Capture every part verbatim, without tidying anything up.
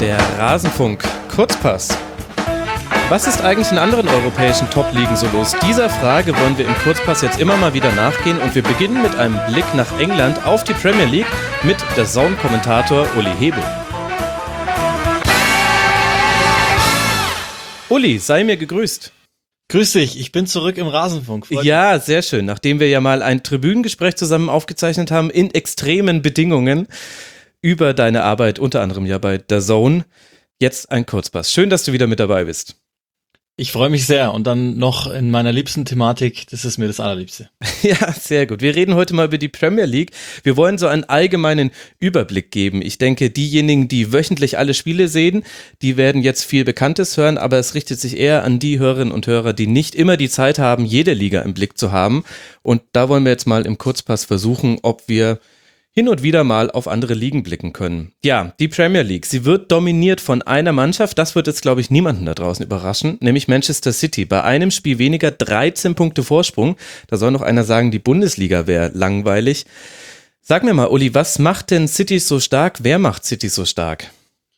Der Rasenfunk Kurzpass. Was ist eigentlich in anderen europäischen Top-Ligen so los? Dieser Frage wollen wir im Kurzpass jetzt immer mal wieder nachgehen und wir beginnen mit einem Blick nach England auf die Premier League mit der DAZN-Kommentator Uli Hebel. Uli, sei mir gegrüßt. Grüß dich, ich bin zurück im Rasenfunk. Freut ja, mich. Sehr schön. Nachdem wir ja mal ein Tribünengespräch zusammen aufgezeichnet haben, in extremen Bedingungen, über deine Arbeit, unter anderem ja bei DAZN, jetzt ein Kurzpass. Schön, dass du wieder mit dabei bist. Ich freue mich sehr und dann noch in meiner liebsten Thematik, das ist mir das Allerliebste. Ja, sehr gut. Wir reden heute mal über die Premier League. Wir wollen so einen allgemeinen Überblick geben. Ich denke, diejenigen, die wöchentlich alle Spiele sehen, die werden jetzt viel Bekanntes hören, aber es richtet sich eher an die Hörerinnen und Hörer, die nicht immer die Zeit haben, jede Liga im Blick zu haben. Und da wollen wir jetzt mal im Kurzpass versuchen, ob wir hin und wieder mal auf andere Ligen blicken können. Ja, die Premier League, sie wird dominiert von einer Mannschaft, das wird jetzt, glaube ich, niemanden da draußen überraschen, nämlich Manchester City. Bei einem Spiel weniger, dreizehn Punkte Vorsprung. Da soll noch einer sagen, die Bundesliga wäre langweilig. Sag mir mal, Uli, was macht denn City so stark? Wer macht City so stark?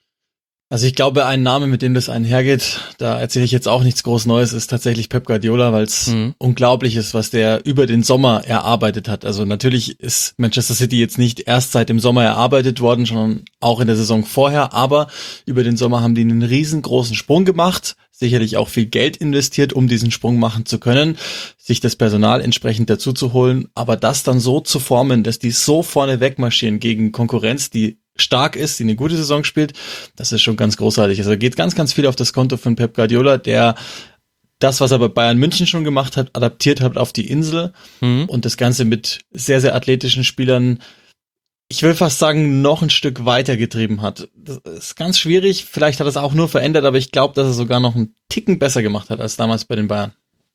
Also ich glaube, ein Name, mit dem das einhergeht, da erzähle ich jetzt auch nichts groß Neues, ist tatsächlich Pep Guardiola, weil es mhm. unglaublich ist, was der über den Sommer erarbeitet hat. Also natürlich ist Manchester City jetzt nicht erst seit dem Sommer erarbeitet worden, sondern auch in der Saison vorher, aber über den Sommer haben die einen riesengroßen Sprung gemacht, sicherlich auch viel Geld investiert, um diesen Sprung machen zu können, sich das Personal entsprechend dazu zu holen, aber das dann so zu formen, dass die so vorne wegmarschieren gegen Konkurrenz, die stark ist, die eine gute Saison spielt, das ist schon ganz großartig. Also geht ganz, ganz viel auf das Konto von Pep Guardiola, der das, was er bei Bayern München schon gemacht hat, adaptiert hat auf die Insel mhm. und das Ganze mit sehr, sehr athletischen Spielern, ich will fast sagen, noch ein Stück weiter getrieben hat. Das ist ganz schwierig, vielleicht hat er es auch nur verändert, aber ich glaube, dass er sogar noch einen Ticken besser gemacht hat als damals bei den Bayern.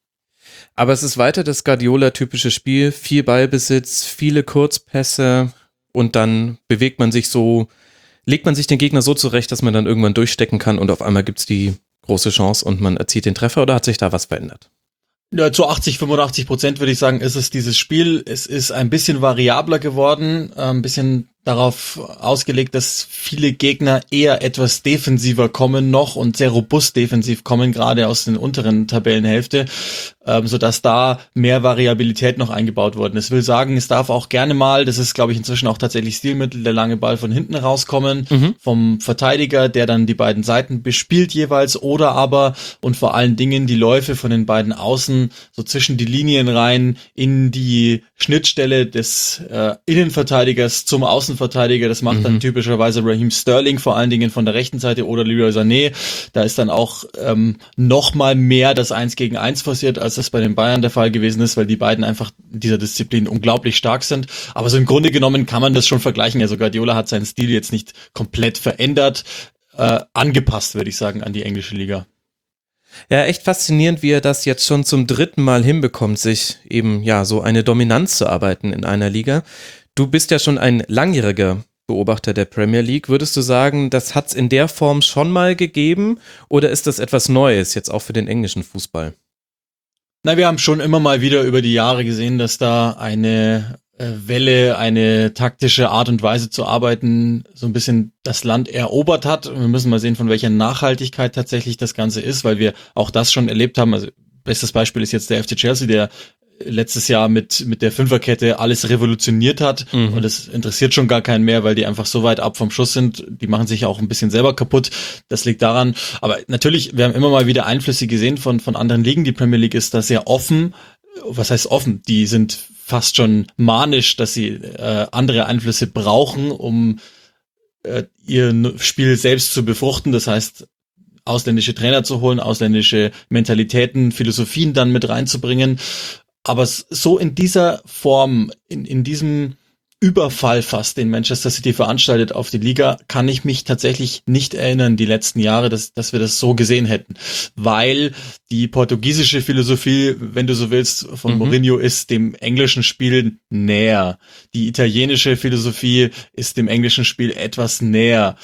Aber es ist weiter das Guardiola-typische Spiel, viel Ballbesitz, viele Kurzpässe, und dann bewegt man sich so, legt man sich den Gegner so zurecht, dass man dann irgendwann durchstecken kann und auf einmal gibt's die große Chance und man erzielt den Treffer, oder hat sich da was verändert? Ja, zu achtzig, fünfundachtzig Prozent würde ich sagen, ist es dieses Spiel. Es ist ein bisschen variabler geworden, ein bisschen darauf ausgelegt, dass viele Gegner eher etwas defensiver kommen noch und sehr robust defensiv kommen, gerade aus den unteren Tabellenhälfte, ähm, sodass da mehr Variabilität noch eingebaut worden ist. Ich will sagen, es darf auch gerne mal, das ist glaube ich inzwischen auch tatsächlich Stilmittel, der lange Ball von hinten rauskommen, mhm. vom Verteidiger, der dann die beiden Seiten bespielt jeweils, oder aber und vor allen Dingen die Läufe von den beiden Außen so zwischen die Linien rein in die Schnittstelle des äh, Innenverteidigers zum Außenverteidiger. Das macht mhm. dann typischerweise Raheem Sterling, vor allen Dingen von der rechten Seite, oder Leroy Sané. Da ist dann auch ähm, noch mal mehr das Eins gegen Eins forciert, als das bei den Bayern der Fall gewesen ist, weil die beiden einfach in dieser Disziplin unglaublich stark sind. Aber so im Grunde genommen kann man das schon vergleichen. Also Guardiola hat seinen Stil jetzt nicht komplett verändert, äh, angepasst, würde ich sagen, an die englische Liga. Ja, echt faszinierend, wie er das jetzt schon zum dritten Mal hinbekommt, sich eben ja so eine Dominanz zu arbeiten in einer Liga. Du bist ja schon ein langjähriger Beobachter der Premier League. Würdest du sagen, das hat's in der Form schon mal gegeben, oder ist das etwas Neues jetzt auch für den englischen Fußball? Na, wir haben schon immer mal wieder über die Jahre gesehen, dass da eine Welle, eine taktische Art und Weise zu arbeiten, so ein bisschen das Land erobert hat. Wir müssen mal sehen, von welcher Nachhaltigkeit tatsächlich das Ganze ist, weil wir auch das schon erlebt haben. Also bestes Beispiel ist jetzt der F C Chelsea, der letztes Jahr mit mit der Fünferkette alles revolutioniert hat, mhm. und das interessiert schon gar keinen mehr, weil die einfach so weit ab vom Schuss sind. Die machen sich auch ein bisschen selber kaputt. Das liegt daran. Aber natürlich, wir haben immer mal wieder Einflüsse gesehen von von anderen Ligen. Die Premier League ist da sehr offen. Was heißt offen? Die sind fast schon manisch, dass sie äh, andere Einflüsse brauchen, um äh, ihr Spiel selbst zu befruchten. Das heißt, ausländische Trainer zu holen, ausländische Mentalitäten, Philosophien dann mit reinzubringen. Aber so in dieser Form, in, in diesem Überfall fast, den Manchester City veranstaltet auf die Liga, kann ich mich tatsächlich nicht erinnern, die letzten Jahre, dass, dass wir das so gesehen hätten. Weil die portugiesische Philosophie, wenn du so willst, von mhm. Mourinho ist dem englischen Spiel näher. Die italienische Philosophie ist dem englischen Spiel etwas näher.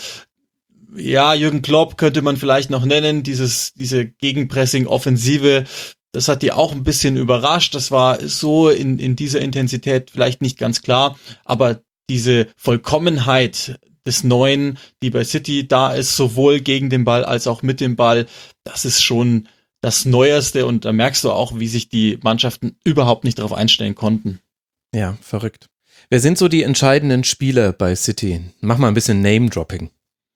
Ja, Jürgen Klopp könnte man vielleicht noch nennen, dieses, diese Gegenpressing-Offensive. Das hat die auch ein bisschen überrascht. Das war so in, in dieser Intensität vielleicht nicht ganz klar. Aber diese Vollkommenheit des Neuen, die bei City da ist, sowohl gegen den Ball als auch mit dem Ball. Das ist schon das Neueste und da merkst du auch, wie sich die Mannschaften überhaupt nicht darauf einstellen konnten. Ja, verrückt. Wer sind so die entscheidenden Spieler bei City? Mach mal ein bisschen Name-Dropping.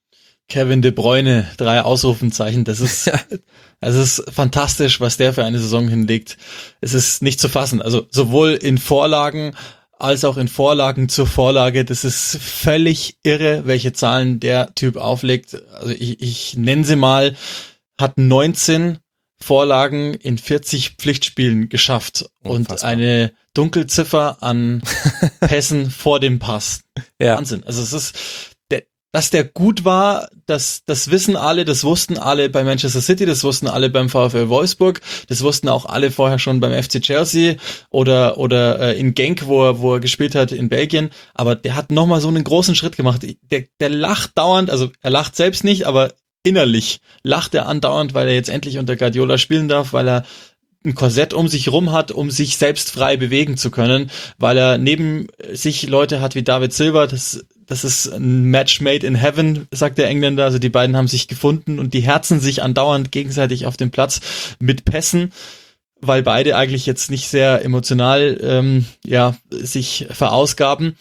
Kevin De Bruyne, drei Ausrufenzeichen. Das ist, ja. Das ist fantastisch, was der für eine Saison hinlegt. Es ist nicht zu fassen. Also sowohl in Vorlagen als auch in Vorlagen zur Vorlage. Das ist völlig irre, welche Zahlen der Typ auflegt. Also ich, ich nenne sie mal, hat neunzehn Vorlagen in vierzig Pflichtspielen geschafft. Unfassbar. Und eine Dunkelziffer an Pässen vor dem Pass. Ja. Wahnsinn. Also es ist, der, dass der gut war, das, das wissen alle, das wussten alle bei Manchester City, das wussten alle beim VfL Wolfsburg, das wussten auch alle vorher schon beim F C Chelsea oder oder äh, in Genk, wo er, wo er gespielt hat in Belgien. Aber der hat nochmal so einen großen Schritt gemacht. Der, der lacht dauernd, also er lacht selbst nicht, aber innerlich lacht er andauernd, weil er jetzt endlich unter Guardiola spielen darf, weil er ein Korsett um sich rum hat, um sich selbst frei bewegen zu können, weil er neben sich Leute hat wie David Silva, das das ist ein Match made in heaven, sagt der Engländer, also die beiden haben sich gefunden und die herzen sich andauernd gegenseitig auf dem Platz mit Pässen, weil beide eigentlich jetzt nicht sehr emotional ähm, ja sich verausgaben.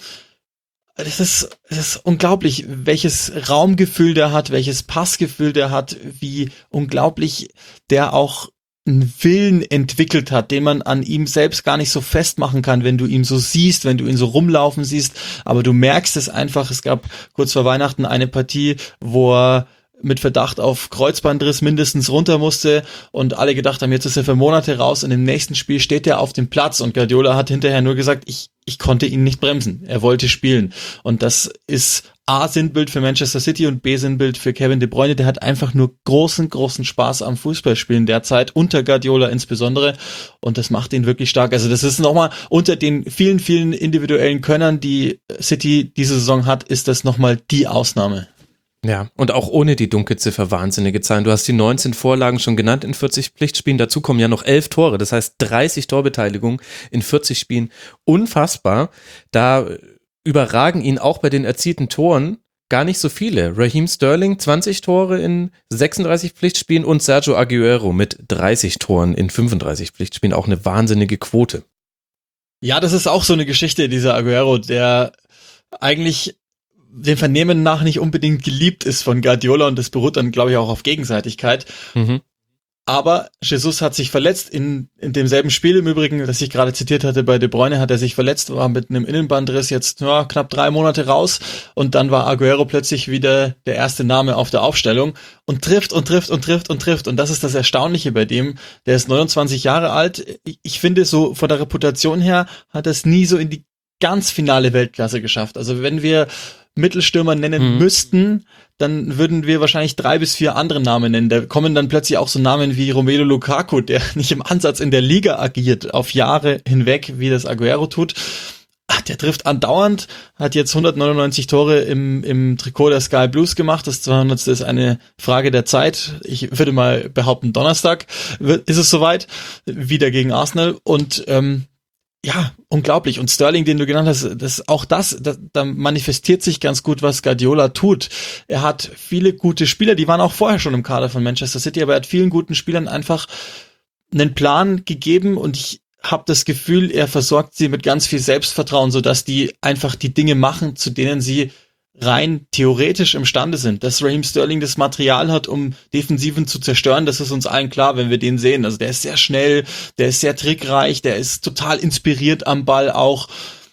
Das ist, das ist unglaublich, welches Raumgefühl der hat, welches Passgefühl der hat, wie unglaublich der auch einen Willen entwickelt hat, den man an ihm selbst gar nicht so festmachen kann, wenn du ihn so siehst, wenn du ihn so rumlaufen siehst, aber du merkst es einfach. Es gab kurz vor Weihnachten eine Partie, wo er mit Verdacht auf Kreuzbandriss mindestens runter musste und alle gedacht haben, jetzt ist er für Monate raus und im nächsten Spiel steht er auf dem Platz und Guardiola hat hinterher nur gesagt, ich ich konnte ihn nicht bremsen, er wollte spielen und das ist A, Sinnbild für Manchester City und B, Sinnbild für Kevin De Bruyne, der hat einfach nur großen, großen Spaß am Fußballspielen derzeit, unter Guardiola insbesondere und das macht ihn wirklich stark. Also das ist nochmal unter den vielen, vielen individuellen Könnern, die City diese Saison hat, ist das nochmal die Ausnahme. Ja, und auch ohne die Dunkelziffer wahnsinnige Zahlen. Du hast die neunzehn Vorlagen schon genannt in vierzig Pflichtspielen. Dazu kommen ja noch elf Tore. Das heißt dreißig Torbeteiligungen in vierzig Spielen. Unfassbar. Da überragen ihn auch bei den erzielten Toren gar nicht so viele. Raheem Sterling zwanzig Tore in sechsunddreißig Pflichtspielen und Sergio Aguero mit dreißig Toren in fünfunddreißig Pflichtspielen. Auch eine wahnsinnige Quote. Ja, das ist auch so eine Geschichte, dieser Aguero, der eigentlich dem Vernehmen nach nicht unbedingt geliebt ist von Guardiola und das beruht dann, glaube ich, auch auf Gegenseitigkeit. Mhm. Aber Jesus hat sich verletzt in, in demselben Spiel im Übrigen, das ich gerade zitiert hatte, bei De Bruyne hat er sich verletzt, war mit einem Innenbandriss jetzt ja, knapp drei Monate raus und dann war Aguero plötzlich wieder der erste Name auf der Aufstellung und trifft und trifft und trifft und trifft und das ist das Erstaunliche bei dem, der ist neunundzwanzig Jahre alt. Ich, ich finde so von der Reputation her hat er es nie so in die ganz finale Weltklasse geschafft. Also wenn wir Mittelstürmer nennen mhm. müssten, dann würden wir wahrscheinlich drei bis vier andere Namen nennen. Da kommen dann plötzlich auch so Namen wie Romelu Lukaku, der nicht im Ansatz in der Liga agiert, auf Jahre hinweg, wie das Aguero tut. Ach, der trifft andauernd, hat jetzt hundertneunundneunzig Tore im, im Trikot der Sky Blues gemacht. Das zweihundertste ist eine Frage der Zeit. Ich würde mal behaupten, Donnerstag ist es soweit, wieder gegen Arsenal und ähm, ja, unglaublich. Und Sterling, den du genannt hast, das auch das, das, da manifestiert sich ganz gut, was Guardiola tut. Er hat viele gute Spieler, die waren auch vorher schon im Kader von Manchester City, aber er hat vielen guten Spielern einfach einen Plan gegeben und ich habe das Gefühl, er versorgt sie mit ganz viel Selbstvertrauen, sodass die einfach die Dinge machen, zu denen sie rein theoretisch imstande sind. Dass Raheem Sterling das Material hat, um Defensiven zu zerstören, das ist uns allen klar, wenn wir den sehen. Also der ist sehr schnell, der ist sehr trickreich, der ist total inspiriert am Ball auch,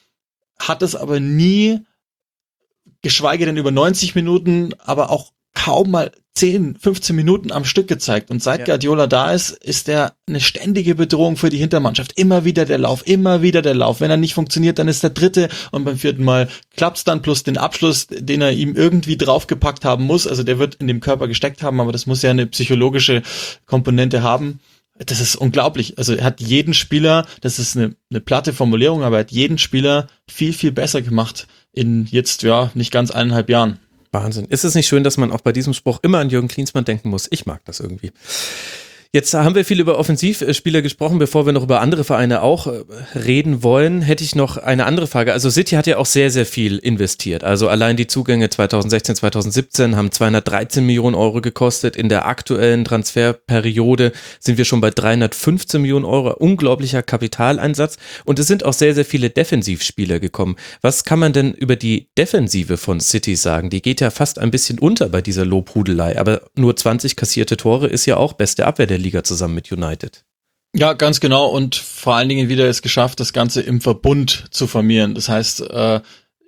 hat es aber nie, geschweige denn über neunzig Minuten, aber auch kaum mal zehn, fünfzehn Minuten am Stück gezeigt. Und seit ja. Guardiola da ist, ist er eine ständige Bedrohung für die Hintermannschaft. Immer wieder der Lauf, immer wieder der Lauf. Wenn er nicht funktioniert, dann ist der dritte und beim vierten Mal klappt's dann plus den Abschluss, den er ihm irgendwie draufgepackt haben muss. Also der wird in dem Körper gesteckt haben, aber das muss ja eine psychologische Komponente haben. Das ist unglaublich. Also er hat jeden Spieler, das ist eine, eine platte Formulierung, aber er hat jeden Spieler viel, viel besser gemacht in jetzt, ja, nicht ganz eineinhalb Jahren. Wahnsinn. Ist es nicht schön, dass man auch bei diesem Spruch immer an Jürgen Klinsmann denken muss? Ich mag das irgendwie. Jetzt haben wir viel über Offensivspieler gesprochen, bevor wir noch über andere Vereine auch reden wollen, hätte ich noch eine andere Frage. Also City hat ja auch sehr, sehr viel investiert. Also allein die Zugänge zweitausendsechzehn, zweitausendsiebzehn haben zweihundertdreizehn Millionen Euro gekostet. In der aktuellen Transferperiode sind wir schon bei dreihundertfünfzehn Millionen Euro. Unglaublicher Kapitaleinsatz. Und es sind auch sehr, sehr viele Defensivspieler gekommen. Was kann man denn über die Defensive von City sagen? Die geht ja fast ein bisschen unter bei dieser Lobhudelei. Aber nur zwanzig kassierte Tore ist ja auch beste Abwehr der Liga zusammen mit United. Ja, ganz genau, und vor allen Dingen wieder es geschafft, das Ganze im Verbund zu formieren. Das heißt, äh,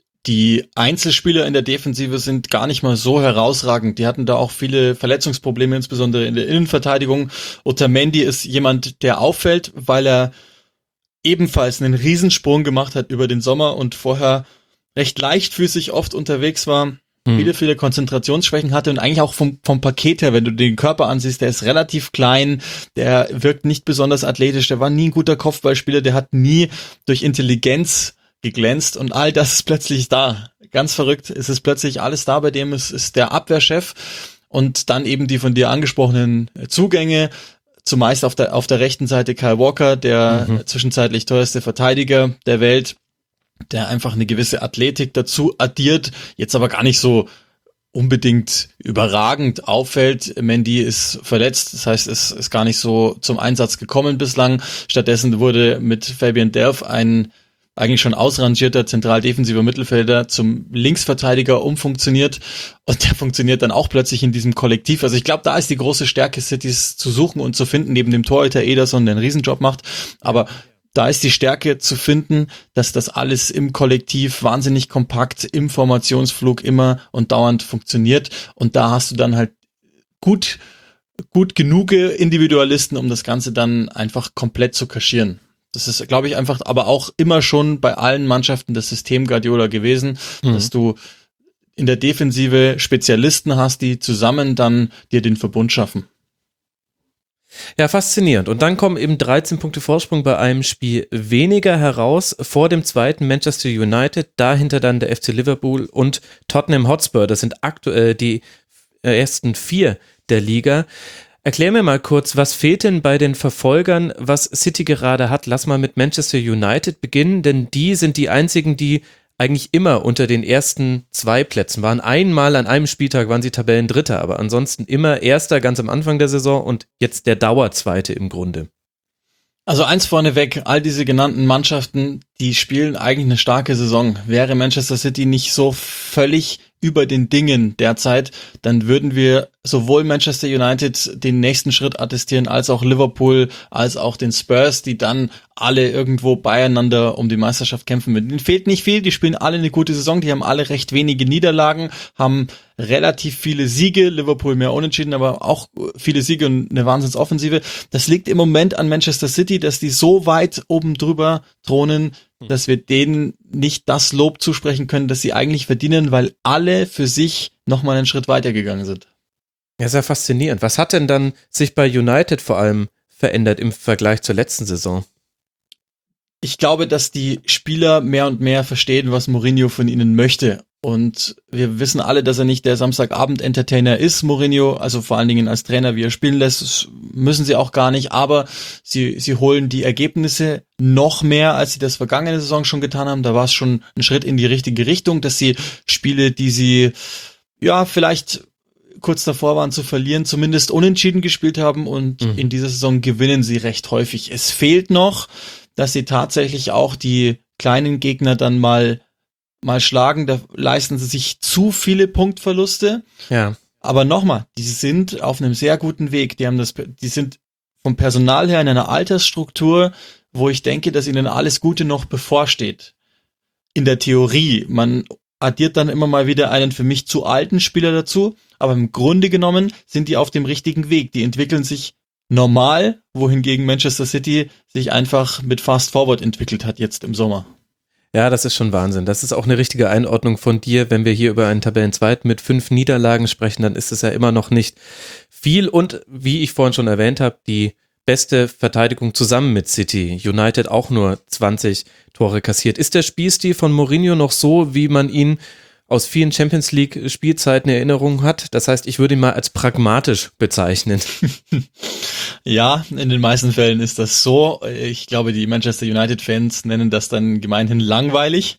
die Einzelspieler in der Defensive sind gar nicht mal so herausragend. Die hatten da auch viele Verletzungsprobleme, insbesondere in der Innenverteidigung. Otamendi ist jemand, der auffällt, weil er ebenfalls einen Riesensprung gemacht hat über den Sommer und vorher recht leichtfüßig oft unterwegs war. Viele, viele Konzentrationsschwächen hatte und eigentlich auch vom, vom Paket her, wenn du den Körper ansiehst, der ist relativ klein, der wirkt nicht besonders athletisch, der war nie ein guter Kopfballspieler, der hat nie durch Intelligenz geglänzt und all das ist plötzlich da. Ganz verrückt, es ist plötzlich alles da bei dem, es ist der Abwehrchef und dann eben die von dir angesprochenen Zugänge, zumeist auf der, auf der rechten Seite Kyle Walker, der mhm. zwischenzeitlich teuerste Verteidiger der Welt, der einfach eine gewisse Athletik dazu addiert, jetzt aber gar nicht so unbedingt überragend auffällt. Mendy ist verletzt, das heißt, es ist gar nicht so zum Einsatz gekommen bislang. Stattdessen wurde mit Fabian Delph ein eigentlich schon ausrangierter zentral-defensiver Mittelfelder zum Linksverteidiger umfunktioniert und der funktioniert dann auch plötzlich in diesem Kollektiv. Also ich glaube, da ist die große Stärke Citys zu suchen und zu finden, neben dem Torhüter Ederson, der einen Riesenjob macht, aber da ist die Stärke zu finden, dass das alles im Kollektiv wahnsinnig kompakt im Formationsflug immer und dauernd funktioniert. Und da hast du dann halt gut, gut genug Individualisten, um das Ganze dann einfach komplett zu kaschieren. Das ist, glaube ich, einfach, aber auch immer schon bei allen Mannschaften das System Guardiola gewesen, mhm. dass du in der Defensive Spezialisten hast, die zusammen dann dir den Verbund schaffen. Ja, faszinierend. Und dann kommen eben dreizehn Punkte Vorsprung bei einem Spiel weniger heraus, vor dem zweiten Manchester United, dahinter dann der F C Liverpool und Tottenham Hotspur. Das sind aktuell die ersten vier der Liga. Erklär mir mal kurz, was fehlt denn bei den Verfolgern, was City gerade hat? Lass mal mit Manchester United beginnen, denn die sind die einzigen, die eigentlich immer unter den ersten zwei Plätzen waren. Einmal an einem Spieltag waren sie Tabellendritter, aber ansonsten immer Erster ganz am Anfang der Saison und jetzt der Dauerzweite im Grunde. Also eins vorneweg, all diese genannten Mannschaften, die spielen eigentlich eine starke Saison. Wäre Manchester City nicht so völlig über den Dingen derzeit, dann würden wir sowohl Manchester United den nächsten Schritt attestieren, als auch Liverpool, als auch den Spurs, die dann alle irgendwo beieinander um die Meisterschaft kämpfen würden. Denen fehlt nicht viel, die spielen alle eine gute Saison, die haben alle recht wenige Niederlagen, haben relativ viele Siege, Liverpool mehr unentschieden, aber auch viele Siege und eine Wahnsinnsoffensive. Das liegt im Moment an Manchester City, dass die so weit oben drüber thronen, dass wir denen nicht das Lob zusprechen können, das sie eigentlich verdienen, weil alle für sich nochmal einen Schritt weitergegangen sind. Ja, sehr faszinierend. Was hat denn dann sich bei United vor allem verändert im Vergleich zur letzten Saison? Ich glaube, dass die Spieler mehr und mehr verstehen, was Mourinho von ihnen möchte. Und wir wissen alle, dass er nicht der Samstagabend-Entertainer ist, Mourinho, also vor allen Dingen als Trainer, wie er spielen lässt, das müssen sie auch gar nicht, aber sie sie holen die Ergebnisse noch mehr, als sie das vergangene Saison schon getan haben. Da war es schon ein Schritt in die richtige Richtung, dass sie Spiele, die sie ja vielleicht kurz davor waren zu verlieren, zumindest unentschieden gespielt haben und mhm. in dieser Saison gewinnen sie recht häufig. Es fehlt noch, dass sie tatsächlich auch die kleinen Gegner dann mal mal schlagen, da leisten sie sich zu viele Punktverluste. Ja. Aber nochmal, die sind auf einem sehr guten Weg. Die haben das, die sind vom Personal her in einer Altersstruktur, wo ich denke, dass ihnen alles Gute noch bevorsteht. In der Theorie. Man addiert dann immer mal wieder einen für mich zu alten Spieler dazu, aber im Grunde genommen sind die auf dem richtigen Weg. Die entwickeln sich normal, wohingegen Manchester City sich einfach mit Fast Forward entwickelt hat jetzt im Sommer. Ja, das ist schon Wahnsinn. Das ist auch eine richtige Einordnung von dir. Wenn wir hier über einen Tabellenzweiten mit fünf Niederlagen sprechen, dann ist es ja immer noch nicht viel. Und wie ich vorhin schon erwähnt habe, die beste Verteidigung zusammen mit City. United auch nur zwanzig Tore kassiert. Ist der Spielstil von Mourinho noch so, wie man ihn aus vielen Champions League Spielzeiten in Erinnerung hat? Das heißt, ich würde ihn mal als pragmatisch bezeichnen. Ja, in den meisten Fällen ist das so. Ich glaube, die Manchester United-Fans nennen das dann gemeinhin langweilig.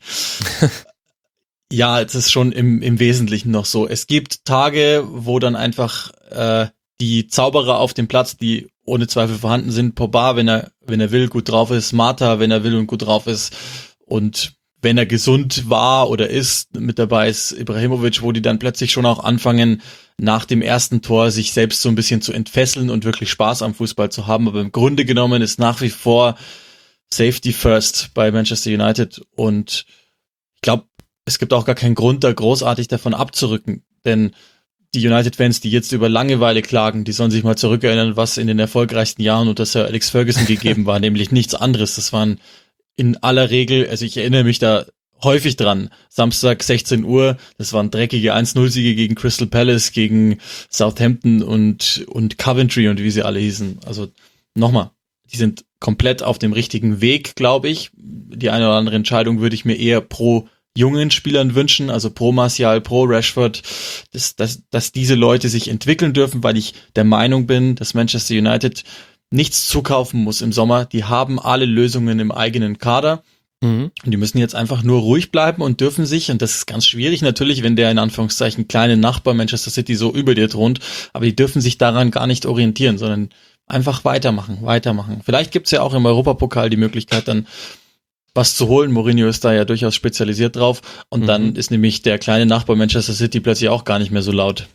Ja, es ist schon im, im Wesentlichen noch so. Es gibt Tage, wo dann einfach äh, die Zauberer auf dem Platz, die ohne Zweifel vorhanden sind, Pogba, wenn er wenn er will, gut drauf ist, Mata, wenn er will und gut drauf ist, und wenn er gesund war oder ist, mit dabei ist Ibrahimovic, wo die dann plötzlich schon auch anfangen, nach dem ersten Tor sich selbst so ein bisschen zu entfesseln und wirklich Spaß am Fußball zu haben. Aber im Grunde genommen ist nach wie vor Safety First bei Manchester United, und ich glaube, es gibt auch gar keinen Grund, da großartig davon abzurücken, denn die United-Fans, die jetzt über Langeweile klagen, die sollen sich mal zurückerinnern, was in den erfolgreichsten Jahren unter Sir Alex Ferguson gegeben war, nämlich nichts anderes. Das waren in aller Regel, also ich erinnere mich da häufig dran, Samstag sechzehn Uhr, das waren dreckige eins null Siege gegen Crystal Palace, gegen Southampton und und Coventry und wie sie alle hießen. Also nochmal, die sind komplett auf dem richtigen Weg, glaube ich. Die eine oder andere Entscheidung würde ich mir eher pro jungen Spielern wünschen, also pro Martial, pro Rashford, dass, dass, dass diese Leute sich entwickeln dürfen, weil ich der Meinung bin, dass Manchester United nichts zukaufen muss im Sommer. Die haben alle Lösungen im eigenen Kader. Mhm. Und die müssen jetzt einfach nur ruhig bleiben und dürfen sich, und das ist ganz schwierig natürlich, wenn der in Anführungszeichen kleine Nachbar Manchester City so über dir thront, aber die dürfen sich daran gar nicht orientieren, sondern einfach weitermachen, weitermachen. Vielleicht gibt's ja auch im Europapokal die Möglichkeit, dann was zu holen. Mourinho ist da ja durchaus spezialisiert drauf. Und mhm. dann ist nämlich der kleine Nachbar Manchester City plötzlich auch gar nicht mehr so laut.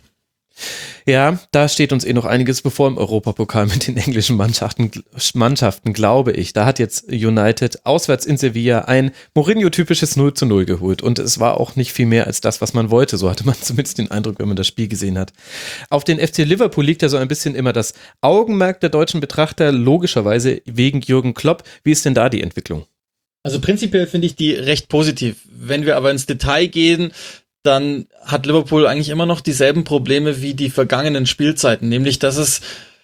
Ja, da steht uns eh noch einiges bevor im Europapokal mit den englischen Mannschaften, Mannschaften, glaube ich. Da hat jetzt United auswärts in Sevilla ein Mourinho-typisches null zu null geholt. Und es war auch nicht viel mehr als das, was man wollte. So hatte man zumindest den Eindruck, wenn man das Spiel gesehen hat. Auf den F C Liverpool liegt ja so ein bisschen immer das Augenmerk der deutschen Betrachter, logischerweise wegen Jürgen Klopp. Wie ist denn da die Entwicklung? Also prinzipiell finde ich die recht positiv. Wenn wir aber ins Detail gehen, dann hat Liverpool eigentlich immer noch dieselben Probleme wie die vergangenen Spielzeiten, nämlich dass es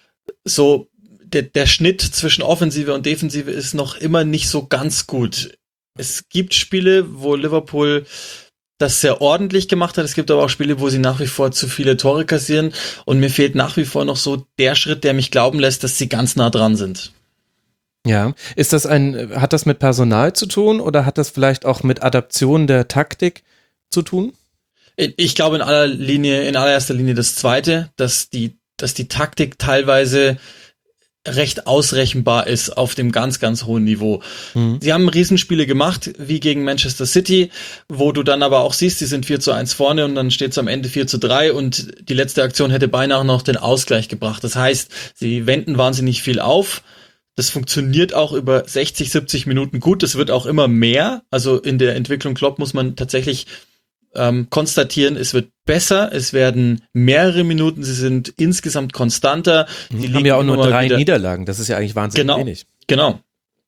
so, der, der Schnitt zwischen Offensive und Defensive ist noch immer nicht so ganz gut. Es gibt Spiele, wo Liverpool das sehr ordentlich gemacht hat, es gibt aber auch Spiele, wo sie nach wie vor zu viele Tore kassieren, und mir fehlt nach wie vor noch so der Schritt, der mich glauben lässt, dass sie ganz nah dran sind. Ja, ist das ein, hat das mit Personal zu tun oder hat das vielleicht auch mit Adaption der Taktik zu tun? Ich glaube in aller Linie, in allererster Linie das Zweite, dass die, dass die Taktik teilweise recht ausrechenbar ist auf dem ganz, ganz hohen Niveau. Mhm. Sie haben Riesenspiele gemacht, wie gegen Manchester City, wo du dann aber auch siehst, sie sind vier zu eins vorne und dann steht es am Ende vier zu drei und die letzte Aktion hätte beinahe noch den Ausgleich gebracht. Das heißt, sie wenden wahnsinnig viel auf. Das funktioniert auch über sechzig, siebzig Minuten gut. Das wird auch immer mehr. Also in der Entwicklung Klopp muss man tatsächlich ähm, konstatieren, es wird besser. Es werden mehrere Minuten. Sie sind insgesamt konstanter. Die haben ja auch nur drei wieder Niederlagen. Das ist ja eigentlich wahnsinnig genau, wenig. Genau.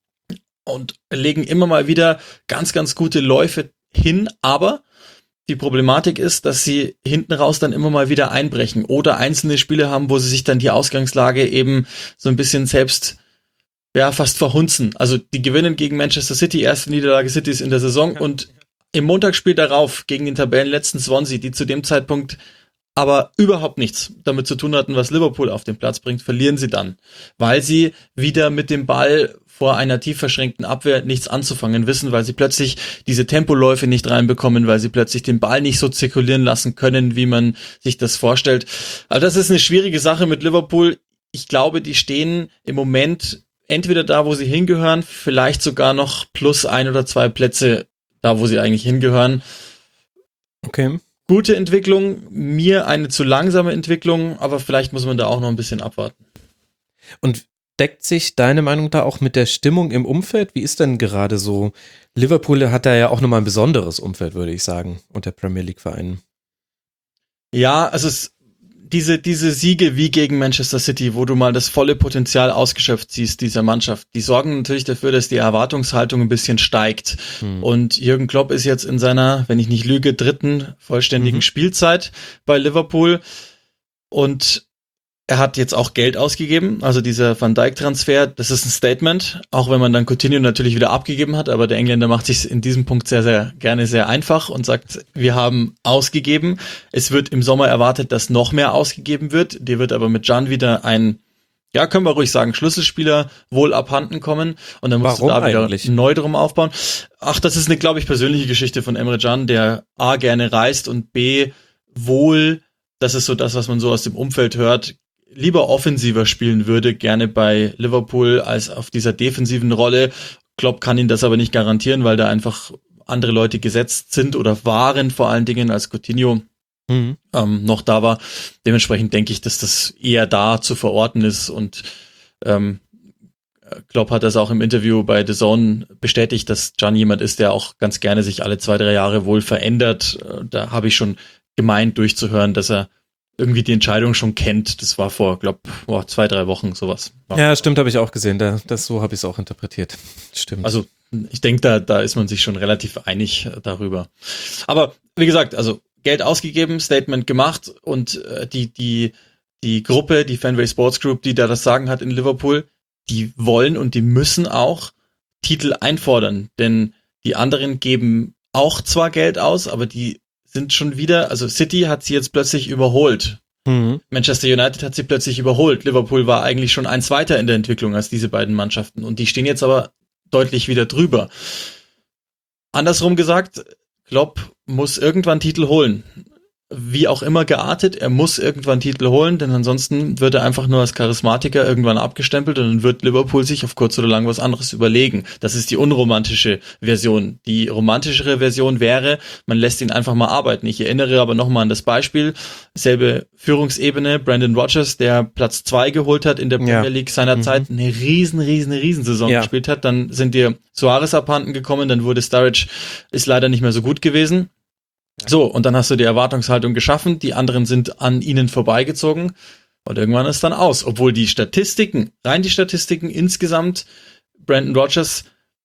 Und legen immer mal wieder ganz, ganz gute Läufe hin. Aber die Problematik ist, dass sie hinten raus dann immer mal wieder einbrechen oder einzelne Spiele haben, wo sie sich dann die Ausgangslage eben so ein bisschen selbst ja, fast verhunzen. Also die gewinnen gegen Manchester City, erste Niederlage Citys in der Saison, und im Montagsspiel darauf gegen den Tabellenletzten Swansea, die zu dem Zeitpunkt aber überhaupt nichts damit zu tun hatten, was Liverpool auf den Platz bringt, verlieren sie dann, weil sie wieder mit dem Ball vor einer tief verschränkten Abwehr nichts anzufangen wissen, weil sie plötzlich diese Tempoläufe nicht reinbekommen, weil sie plötzlich den Ball nicht so zirkulieren lassen können, wie man sich das vorstellt. Also das ist eine schwierige Sache mit Liverpool. Ich glaube, die stehen im Moment entweder da, wo sie hingehören, vielleicht sogar noch plus ein oder zwei Plätze da, wo sie eigentlich hingehören. Okay. Gute Entwicklung, mir eine zu langsame Entwicklung, aber vielleicht muss man da auch noch ein bisschen abwarten. Und deckt sich deine Meinung da auch mit der Stimmung im Umfeld? Wie ist denn gerade so? Liverpool hat da ja auch nochmal ein besonderes Umfeld, würde ich sagen, unter Premier League Vereinen. Ja, also es Diese, diese Siege wie gegen Manchester City, wo du mal das volle Potenzial ausgeschöpft siehst, dieser Mannschaft, die sorgen natürlich dafür, dass die Erwartungshaltung ein bisschen steigt. Hm. Und Jürgen Klopp ist jetzt in seiner, wenn ich nicht lüge, dritten vollständigen mhm. Spielzeit bei Liverpool. Und er hat jetzt auch Geld ausgegeben, also dieser Van Dijk-Transfer, das ist ein Statement, auch wenn man dann Coutinho natürlich wieder abgegeben hat, aber der Engländer macht sich in diesem Punkt sehr, sehr gerne sehr einfach und sagt, wir haben ausgegeben. Es wird im Sommer erwartet, dass noch mehr ausgegeben wird. Dir wird aber mit Can wieder ein ja, können wir ruhig sagen, Schlüsselspieler wohl abhanden kommen und dann musst Warum du da wieder eigentlich? neu drum aufbauen. Ach, das ist eine, glaube ich, persönliche Geschichte von Emre Can, der A, gerne reist und B, wohl, das ist so das, was man so aus dem Umfeld hört, lieber offensiver spielen würde, gerne bei Liverpool als auf dieser defensiven Rolle. Klopp kann ihn das aber nicht garantieren, weil da einfach andere Leute gesetzt sind oder waren vor allen Dingen, als Coutinho mhm. ähm, noch da war. Dementsprechend denke ich, dass das eher da zu verorten ist und ähm, Klopp hat das auch im Interview bei The Zone bestätigt, dass Can jemand ist, der auch ganz gerne sich alle zwei, drei Jahre wohl verändert. Da habe ich schon gemeint durchzuhören, dass er irgendwie die Entscheidung schon kennt. Das war vor, glaube ich, zwei, drei Wochen sowas. Ja, ja stimmt, habe ich auch gesehen. Da, das, so habe ich es auch interpretiert. Stimmt. Also ich denke, da, da ist man sich schon relativ einig darüber. Aber wie gesagt, also Geld ausgegeben, Statement gemacht und äh, die, die, die Gruppe, die Fenway Sports Group, die da das Sagen hat in Liverpool, die wollen und die müssen auch Titel einfordern, denn die anderen geben auch zwar Geld aus, aber die sind schon wieder, also City hat sie jetzt plötzlich überholt. Mhm. Manchester United hat sie plötzlich überholt. Liverpool war eigentlich schon eins weiter in der Entwicklung als diese beiden Mannschaften und die stehen jetzt aber deutlich wieder drüber. Andersrum gesagt, Klopp muss irgendwann Titel holen. Wie auch immer geartet, er muss irgendwann Titel holen, denn ansonsten wird er einfach nur als Charismatiker irgendwann abgestempelt und dann wird Liverpool sich auf kurz oder lang was anderes überlegen. Das ist die unromantische Version. Die romantischere Version wäre, man lässt ihn einfach mal arbeiten. Ich erinnere aber nochmal an das Beispiel, selbe Führungsebene, Brendan Rodgers, der Platz zwei geholt hat in der Premier ja. League seinerzeit, mhm. eine riesen, riesen, riesen Saison ja. gespielt hat, dann sind dir Suarez abhanden gekommen, dann wurde Sturridge, ist leider nicht mehr so gut gewesen. So, und dann hast du die Erwartungshaltung geschaffen, die anderen sind an ihnen vorbeigezogen und irgendwann ist dann aus. Obwohl die Statistiken, rein die Statistiken insgesamt, Brendan Rodgers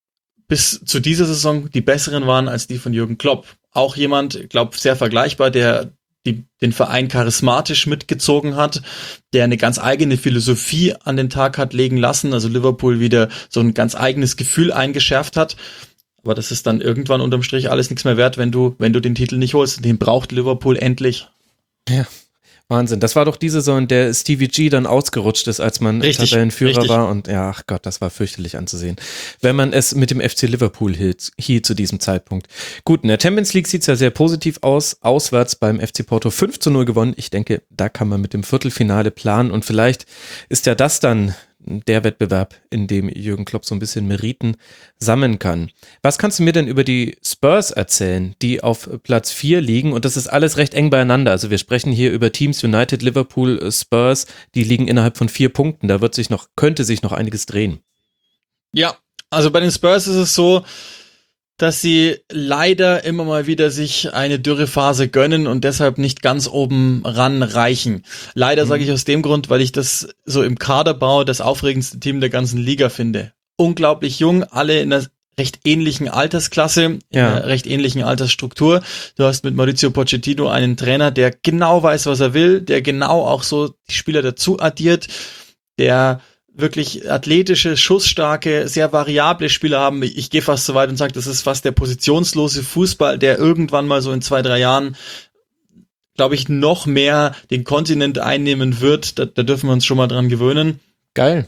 bis zu dieser Saison die besseren waren als die von Jürgen Klopp. Auch jemand, glaube sehr vergleichbar, der die, den Verein charismatisch mitgezogen hat, der eine ganz eigene Philosophie an den Tag hat legen lassen, also Liverpool wieder so ein ganz eigenes Gefühl eingeschärft hat. Aber das ist dann irgendwann unterm Strich alles nichts mehr wert, wenn du, wenn du den Titel nicht holst. Den braucht Liverpool endlich. Ja, Wahnsinn. Das war doch die Saison, in der Stevie G dann ausgerutscht ist, als man richtig, Tabellenführer richtig. war. Und ja, ach Gott, das war fürchterlich anzusehen. Wenn man es mit dem F C Liverpool hielt, hielt zu diesem Zeitpunkt. Gut, in der Champions League sieht es ja sehr positiv aus. Auswärts beim F C Porto fünf zu null gewonnen. Ich denke, da kann man mit dem Viertelfinale planen. Und vielleicht ist ja das dann der Wettbewerb, in dem Jürgen Klopp so ein bisschen Meriten sammeln kann. Was kannst du mir denn über die Spurs erzählen, die auf Platz vier liegen? Und das ist alles recht eng beieinander. Also wir sprechen hier über Teams United, Liverpool, Spurs, die liegen innerhalb von vier Punkten. Da wird sich noch, könnte sich noch einiges drehen. Ja, also bei den Spurs ist es so, dass sie leider immer mal wieder sich eine Dürrephase gönnen und deshalb nicht ganz oben ran reichen. Leider mhm. sage ich aus dem Grund, weil ich das so im Kaderbau das aufregendste Team der ganzen Liga finde. Unglaublich jung, alle in einer recht ähnlichen Altersklasse, in ja. einer recht ähnlichen Altersstruktur. Du hast mit Maurizio Pochettino einen Trainer, der genau weiß, was er will, der genau auch so die Spieler dazu addiert, der wirklich athletische, schussstarke, sehr variable Spieler haben. Ich, ich gehe fast so weit und sage, das ist fast der positionslose Fußball, der irgendwann mal so in zwei, drei Jahren, glaube ich, noch mehr den Kontinent einnehmen wird. Da, da dürfen wir uns schon mal dran gewöhnen. Geil.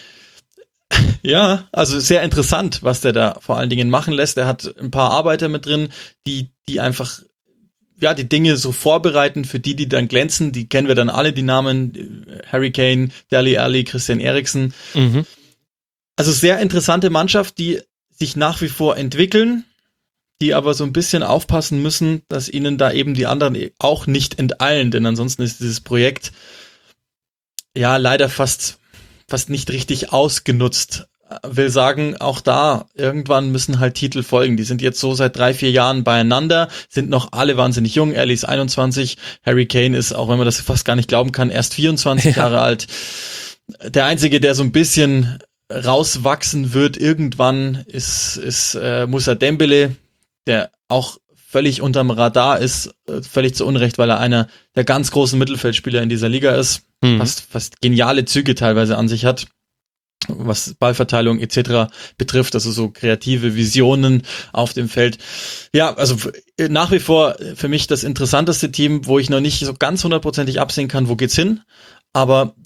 Ja, also sehr interessant, was der da vor allen Dingen machen lässt. Er hat ein paar Arbeiter mit drin, die, die einfach ja, die Dinge so vorbereiten für die, die dann glänzen. Die kennen wir dann alle, die Namen Harry Kane, Dele Alli, Christian Eriksen. Mhm. Also sehr interessante Mannschaft, die sich nach wie vor entwickeln, die aber so ein bisschen aufpassen müssen, dass ihnen da eben die anderen auch nicht enteilen, denn ansonsten ist dieses Projekt ja leider fast, fast nicht richtig ausgenutzt. Will sagen, auch da, irgendwann müssen halt Titel folgen. Die sind jetzt so seit drei, vier Jahren beieinander, sind noch alle wahnsinnig jung. Ellie ist einundzwanzig, Harry Kane ist, auch wenn man das fast gar nicht glauben kann, erst vierundzwanzig ja. Jahre alt. Der Einzige, der so ein bisschen rauswachsen wird irgendwann, ist, ist äh, Moussa Dembele, der auch völlig unterm Radar ist, völlig zu Unrecht, weil er einer der ganz großen Mittelfeldspieler in dieser Liga ist. Mhm. Fast, fast geniale Züge teilweise an sich hat, was Ballverteilung et cetera betrifft, also so kreative Visionen auf dem Feld. Ja, also nach wie vor für mich das interessanteste Team, wo ich noch nicht so ganz hundertprozentig absehen kann, wo geht's hin, aber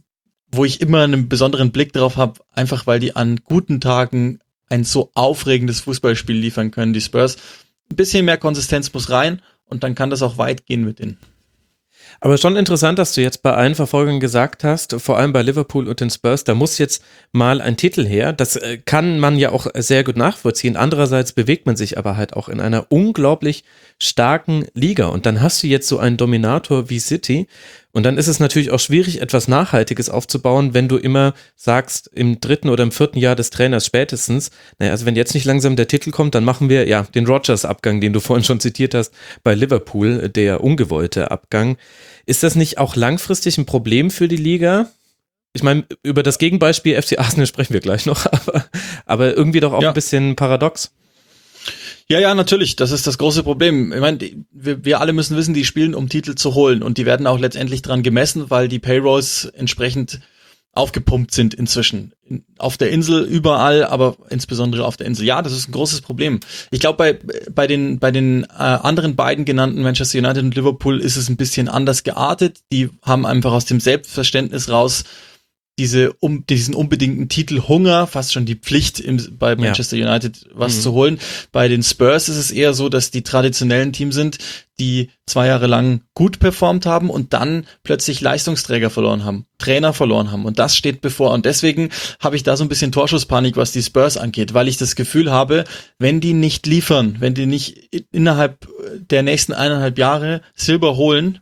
wo ich immer einen besonderen Blick drauf habe, einfach weil die an guten Tagen ein so aufregendes Fußballspiel liefern können, die Spurs. Ein bisschen mehr Konsistenz muss rein und dann kann das auch weit gehen mit denen. Aber schon interessant, dass du jetzt bei allen Verfolgern gesagt hast, vor allem bei Liverpool und den Spurs, da muss jetzt mal ein Titel her. Das kann man ja auch sehr gut nachvollziehen. Andererseits bewegt man sich aber halt auch in einer unglaublich starken Liga. Und dann hast du jetzt so einen Dominator wie City. Und dann ist es natürlich auch schwierig, etwas Nachhaltiges aufzubauen, wenn du immer sagst, im dritten oder im vierten Jahr des Trainers spätestens, naja, also wenn jetzt nicht langsam der Titel kommt, dann machen wir ja den Rodgers-Abgang, den du vorhin schon zitiert hast, bei Liverpool, der ungewollte Abgang. Ist das nicht auch langfristig ein Problem für die Liga? Ich meine, über das Gegenbeispiel F C Arsenal sprechen wir gleich noch, aber, aber irgendwie doch auch ja. ein bisschen paradox. Ja, ja, natürlich. Das ist das große Problem. Ich meine, wir, wir alle müssen wissen, die spielen, um Titel zu holen. Und die werden auch letztendlich dran gemessen, weil die Payrolls entsprechend aufgepumpt sind inzwischen. Auf der Insel, überall, aber insbesondere auf der Insel. Ja, das ist ein großes Problem. Ich glaube, bei, bei den, bei den äh, anderen beiden genannten, Manchester United und Liverpool, ist es ein bisschen anders geartet. Die haben einfach aus dem Selbstverständnis raus diese um diesen unbedingten Titelhunger, fast schon die Pflicht im, bei Manchester ja. United was mhm. zu holen. Bei den Spurs ist es eher so, dass die traditionellen Team sind, die zwei Jahre lang gut performt haben und dann plötzlich Leistungsträger verloren haben, Trainer verloren haben und das steht bevor. Und deswegen habe ich da so ein bisschen Torschusspanik, was die Spurs angeht, weil ich das Gefühl habe, wenn die nicht liefern, wenn die nicht innerhalb der nächsten eineinhalb Jahre Silber holen,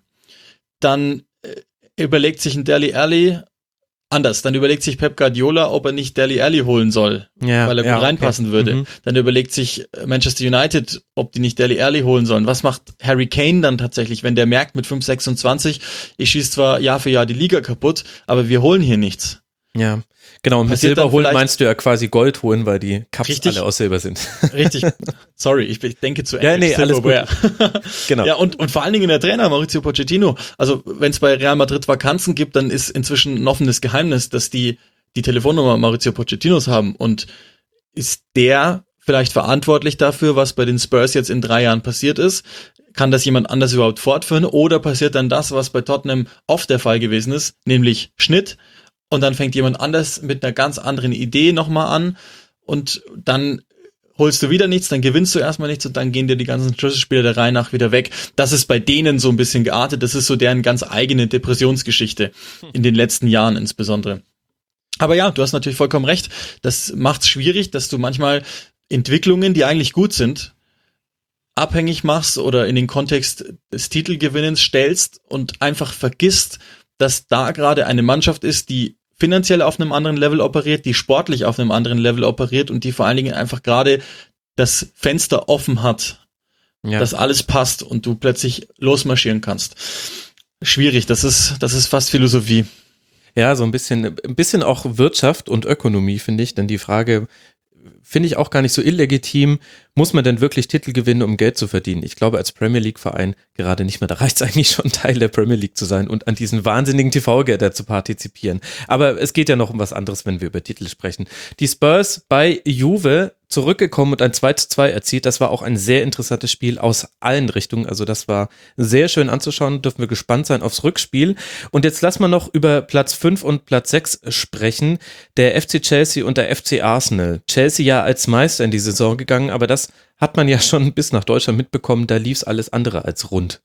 dann überlegt sich ein Dele Alli anders. Dann überlegt sich Pep Guardiola, ob er nicht Dele Alli holen soll, ja, weil er gut ja, reinpassen okay. würde. Mhm. Dann überlegt sich Manchester United, ob die nicht Dele Alli holen sollen. Was macht Harry Kane dann tatsächlich, wenn der merkt mit fünf sechsundzwanzig, ich schieße zwar Jahr für Jahr die Liga kaputt, aber wir holen hier nichts. Ja, genau. Und mit Silber holen meinst du ja quasi Gold holen, weil die Cups richtig, alle aus Silber sind. Richtig. Sorry, ich denke zu Ende. Ja, nee, alles gut. Genau. Ja, und, und vor allen Dingen der Trainer, Mauricio Pochettino. Also, wenn es bei Real Madrid Vakanzen gibt, dann ist inzwischen ein offenes Geheimnis, dass die die Telefonnummer Mauricio Pochettinos haben. Und ist der vielleicht verantwortlich dafür, was bei den Spurs jetzt in drei Jahren passiert ist? Kann das jemand anders überhaupt fortführen? Oder passiert dann das, was bei Tottenham oft der Fall gewesen ist, nämlich Schnitt? Und dann fängt jemand anders mit einer ganz anderen Idee nochmal an und dann holst du wieder nichts, dann gewinnst du erstmal nichts und dann gehen dir die ganzen Schlüsselspieler der Reihe nach wieder weg. Das ist bei denen so ein bisschen geartet, das ist so deren ganz eigene Depressionsgeschichte, in den letzten Jahren insbesondere. Aber ja, du hast natürlich vollkommen recht, das macht's schwierig, dass du manchmal Entwicklungen, die eigentlich gut sind, abhängig machst oder in den Kontext des Titelgewinnens stellst und einfach vergisst, dass da gerade eine Mannschaft ist, die finanziell auf einem anderen Level operiert, die sportlich auf einem anderen Level operiert und die vor allen Dingen einfach gerade das Fenster offen hat, ja. dass alles passt und du plötzlich losmarschieren kannst. Schwierig, das ist, das ist fast Philosophie. Ja, so ein bisschen, ein bisschen auch Wirtschaft und Ökonomie, finde ich, denn die Frage finde ich auch gar nicht so illegitim. Muss man denn wirklich Titel gewinnen, um Geld zu verdienen? Ich glaube, als Premier League-Verein gerade nicht mehr. Da reicht es eigentlich schon, Teil der Premier League zu sein und an diesen wahnsinnigen T V-Geldern zu partizipieren. Aber es geht ja noch um was anderes, wenn wir über Titel sprechen. Die Spurs bei Juve zurückgekommen und ein zwei zu zwei erzielt. Das war auch ein sehr interessantes Spiel aus allen Richtungen. Also das war sehr schön anzuschauen. Dürfen wir gespannt sein aufs Rückspiel. Und jetzt lassen wir noch über Platz fünf und Platz sechs sprechen. Der F C Chelsea und der F C Arsenal. Chelsea ja als Meister in die Saison gegangen, aber das hat man ja schon bis nach Deutschland mitbekommen. Da lief es alles andere als rund.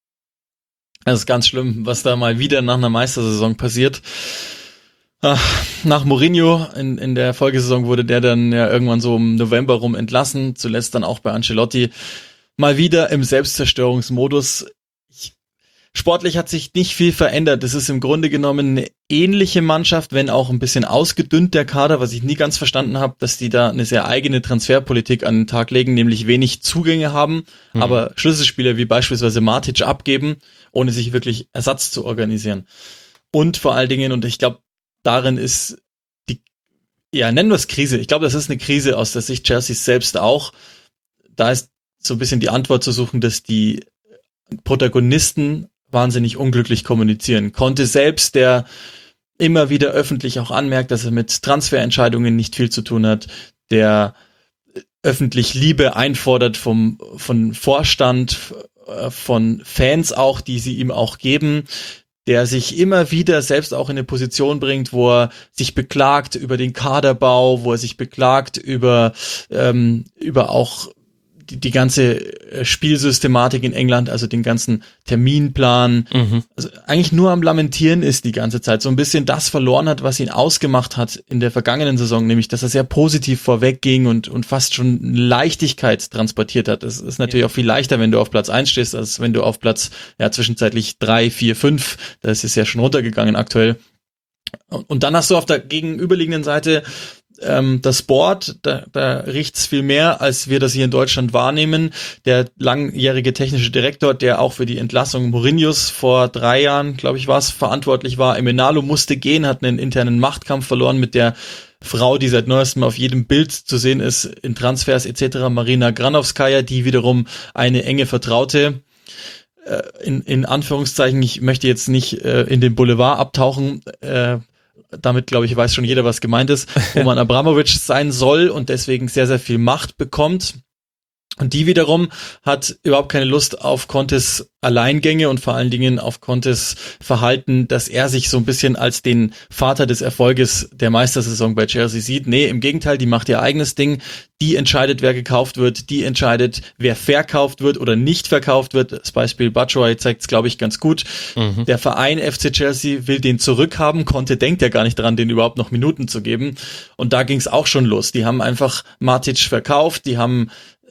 Das ist ganz schlimm, was da mal wieder nach einer Meistersaison passiert. Ach, nach Mourinho in, in der Folgesaison wurde der dann ja irgendwann so im November rum entlassen, zuletzt dann auch bei Ancelotti. Mal wieder im Selbstzerstörungsmodus. Ich, sportlich hat sich nicht viel verändert. Es ist im Grunde genommen eine ähnliche Mannschaft, wenn auch ein bisschen ausgedünnt der Kader, was ich nie ganz verstanden habe, dass die da eine sehr eigene Transferpolitik an den Tag legen, nämlich wenig Zugänge haben, mhm. aber Schlüsselspieler wie beispielsweise Matic abgeben, ohne sich wirklich Ersatz zu organisieren. Und vor allen Dingen, und ich glaube, darin ist die, ja, nennen wir es Krise. Ich glaube, das ist eine Krise aus der Sicht Chelseas selbst auch. Da ist so ein bisschen die Antwort zu suchen, dass die Protagonisten wahnsinnig unglücklich kommunizieren. Conte selbst, der immer wieder öffentlich auch anmerkt, dass er mit Transferentscheidungen nicht viel zu tun hat, der öffentlich Liebe einfordert vom, von Vorstand, von Fans auch, die sie ihm auch geben, der sich immer wieder selbst auch in eine Position bringt, wo er sich beklagt über den Kaderbau, wo er sich beklagt über ähm, über auch die, die ganze Spielsystematik in England, also den ganzen Terminplan. Mhm. Also eigentlich nur am Lamentieren ist die ganze Zeit. So ein bisschen das verloren hat, was ihn ausgemacht hat in der vergangenen Saison, nämlich, dass er sehr positiv vorwegging und und fast schon Leichtigkeit transportiert hat. Das ist natürlich ja. auch viel leichter, wenn du auf Platz eins stehst, als wenn du auf Platz, ja, zwischenzeitlich drei, vier, fünf, das ist ja schon runtergegangen aktuell. Und, und dann hast du auf der gegenüberliegenden Seite Ähm, das Board, da, da riecht's viel mehr, als wir das hier in Deutschland wahrnehmen. Der langjährige technische Direktor, der auch für die Entlassung Mourinhos vor drei Jahren, glaube ich, war es, verantwortlich war, Emenalo musste gehen, hat einen internen Machtkampf verloren mit der Frau, die seit neuestem auf jedem Bild zu sehen ist, in Transfers et cetera, Marina Granovskaya, die wiederum eine enge Vertraute, äh, in, in Anführungszeichen, ich möchte jetzt nicht äh, in den Boulevard abtauchen, äh, damit, glaube ich, weiß schon jeder, was gemeint ist, Roman Abramovich sein soll und deswegen sehr, sehr viel Macht bekommt. Und die wiederum hat überhaupt keine Lust auf Contes Alleingänge und vor allen Dingen auf Contes Verhalten, dass er sich so ein bisschen als den Vater des Erfolges der Meistersaison bei Chelsea sieht. Nee, im Gegenteil, die macht ihr eigenes Ding. Die entscheidet, wer gekauft wird. Die entscheidet, wer verkauft wird oder nicht verkauft wird. Das Beispiel Batshuayi zeigt es, glaube ich, ganz gut. Mhm. Der Verein F C Chelsea will den zurückhaben. Conte denkt ja gar nicht dran, den überhaupt noch Minuten zu geben. Und da ging es auch schon los. Die haben einfach Matic verkauft. Die haben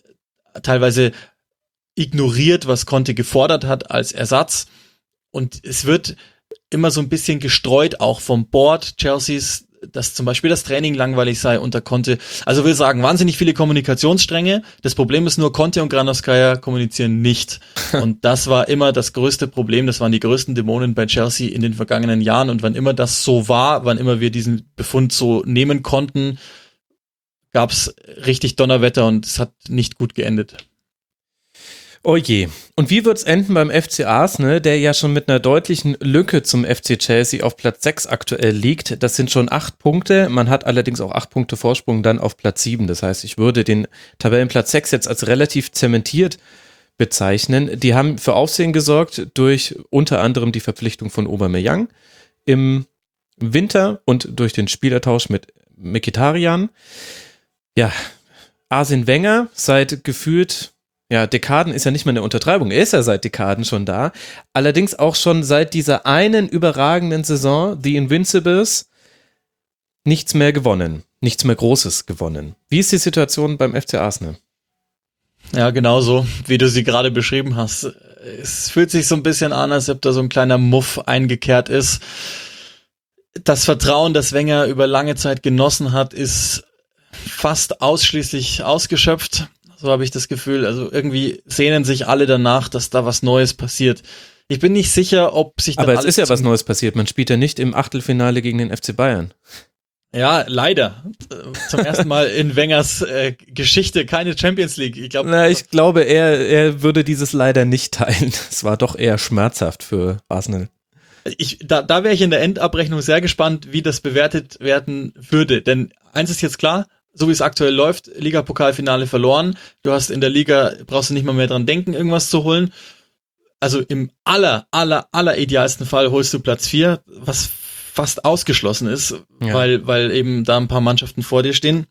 teilweise ignoriert, was Conte gefordert hat als Ersatz. Und es wird immer so ein bisschen gestreut, auch vom Board Chelseas, dass zum Beispiel das Training langweilig sei unter Conte. Also wir sagen, wahnsinnig viele Kommunikationsstränge. Das Problem ist nur, Conte und Granovskaya kommunizieren nicht. Und das war immer das größte Problem. Das waren die größten Dämonen bei Chelsea in den vergangenen Jahren. Und wann immer das so war, wann immer wir diesen Befund so nehmen konnten, gab's richtig Donnerwetter und es hat nicht gut geendet. Oh je. Und wie wird's enden beim F C Arsenal, der ja schon mit einer deutlichen Lücke zum F C Chelsea auf Platz sechs aktuell liegt? Das sind schon acht Punkte. Man hat allerdings auch acht Punkte Vorsprung dann auf Platz sieben. Das heißt, ich würde den Tabellenplatz sechs jetzt als relativ zementiert bezeichnen. Die haben für Aufsehen gesorgt durch unter anderem die Verpflichtung von Aubameyang im Winter und durch den Spielertausch mit Mkhitaryan. Ja, Arsene Wenger seit gefühlt, ja, Dekaden ist ja nicht mal eine Untertreibung, er ist ja seit Dekaden schon da, allerdings auch schon seit dieser einen überragenden Saison, The Invincibles, nichts mehr gewonnen, nichts mehr Großes gewonnen. Wie ist die Situation beim F C Arsenal? Ja, genauso, wie du sie gerade beschrieben hast. Es fühlt sich so ein bisschen an, als ob da so ein kleiner Muff eingekehrt ist. Das Vertrauen, das Wenger über lange Zeit genossen hat, ist fast ausschließlich ausgeschöpft, so habe ich das Gefühl. Also irgendwie sehnen sich alle danach, dass da was Neues passiert. Ich bin nicht sicher, ob sich dann Aber es alles ist ja was Neues passiert. Man spielt ja nicht im Achtelfinale gegen den F C Bayern. Ja, leider. Zum ersten Mal in Wengers äh, Geschichte keine Champions League. Ich, glaub, Na, ich glaube, er, er würde dieses leider nicht teilen. Es war doch eher schmerzhaft für Arsenal. Ich, da, da wäre ich in der Endabrechnung sehr gespannt, wie das bewertet werden würde. Denn eins ist jetzt klar, so wie es aktuell läuft, Liga-Pokalfinale verloren. Du hast in der Liga, brauchst du nicht mal mehr dran denken, irgendwas zu holen. Also im aller, aller, aller idealsten Fall holst du Platz vier, was fast ausgeschlossen ist, ja. weil, weil eben da ein paar Mannschaften vor dir stehen.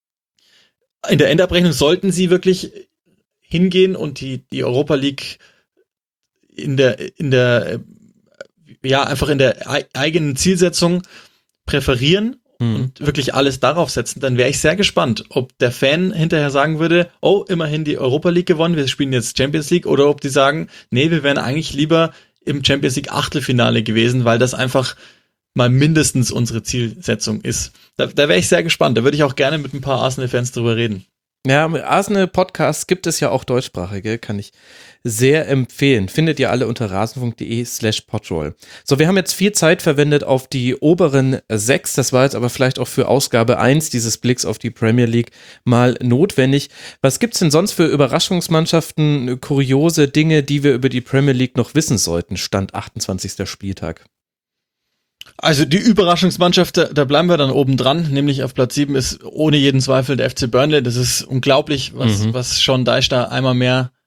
In der Endabrechnung sollten sie wirklich hingehen und die, die Europa League in der, in der, ja, einfach in der eigenen Zielsetzung präferieren und wirklich alles darauf setzen, dann wäre ich sehr gespannt, ob der Fan hinterher sagen würde, oh, immerhin die Europa League gewonnen, wir spielen jetzt Champions League, oder ob die sagen, nee, wir wären eigentlich lieber im Champions League Achtelfinale gewesen, weil das einfach mal mindestens unsere Zielsetzung ist. Da, da wäre ich sehr gespannt, da würde ich auch gerne mit ein paar Arsenal-Fans drüber reden. Ja, Arsenal-Podcasts gibt es ja auch deutschsprachige, kann ich sehr empfehlen. Findet ihr alle unter rasen.de slash podroll. So, wir haben jetzt viel Zeit verwendet auf die oberen sechs, das war jetzt aber vielleicht auch für Ausgabe eins dieses Blicks auf die Premier League mal notwendig. Was gibt's denn sonst für Überraschungsmannschaften, kuriose Dinge, die wir über die Premier League noch wissen sollten, Stand achtundzwanzigster Spieltag? Also die Überraschungsmannschaft, da, da bleiben wir dann oben dran, nämlich auf Platz sieben ist ohne jeden Zweifel der F C Burnley. Das ist unglaublich, was, mhm. was Sean Dyche da einmal mehr